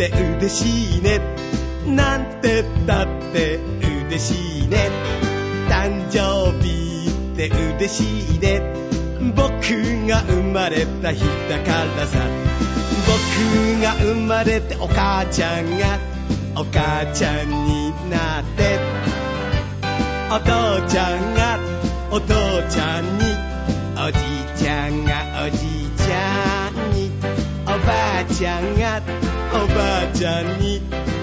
って嬉しいね、なんてったって嬉しいね、誕生日って嬉しいね、僕が生まれた日だからさ。僕が生まれてお母ちゃんがお母ちゃんになって、お父ちゃんがお父ちゃんに、おじいちゃんがおじいちゃんに、おばあちゃんがおばあちゃんに、